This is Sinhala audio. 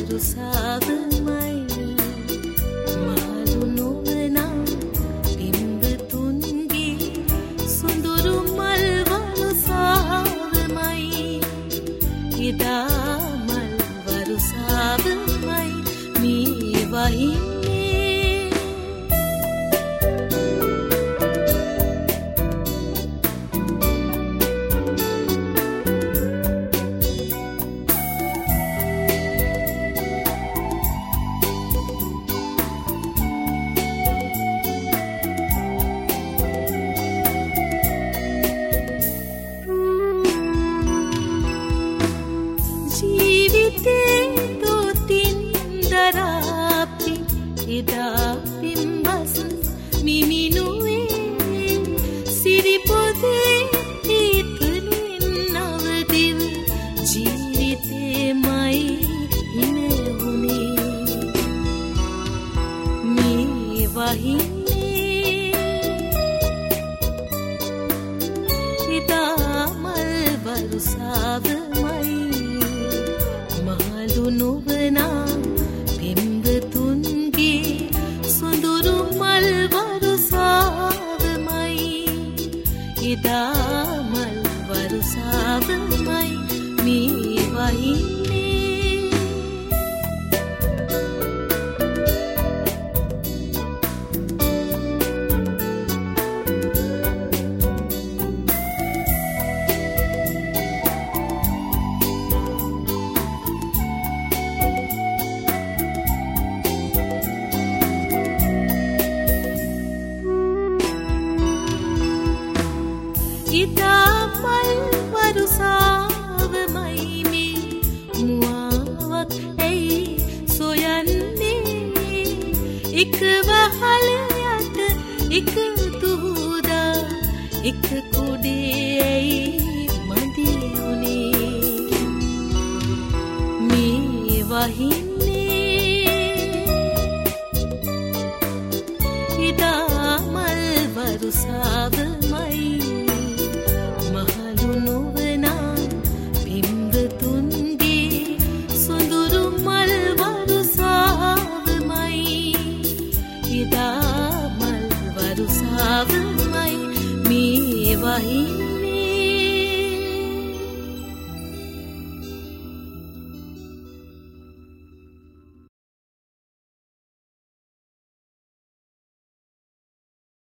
වරුසාවමයි මාළු නොවන පිම්බතුන්ගේ සුඳුරු මල් වරුසාවමයි එදා මල් වරුසාවමයි මේ වහින්නේ එදා පිම්බසන් මිමිනුවේ සිරිපොදේ හිතලින් නවදිව ජීවිතේමයි හිමවුනේ මේ වහින්නේ එදා මල් වරුසාවමයි මාළු නොවනා සුඳුරු මල් වරුසාවමයි එදා මල් වරුසාවමයි මේ වහින්නේ එදා මල් වරුසාවමයි මේ මුවාවක් ඇයි සොයන්නේ එක වහල යට එක තුහුදා එක කුඩේ ඇයි මදි වුනේ මේ වහින්නේ එදා මල් වරුසාවමයි එදා මල් වරුසාවමයි මේ වහින්නේ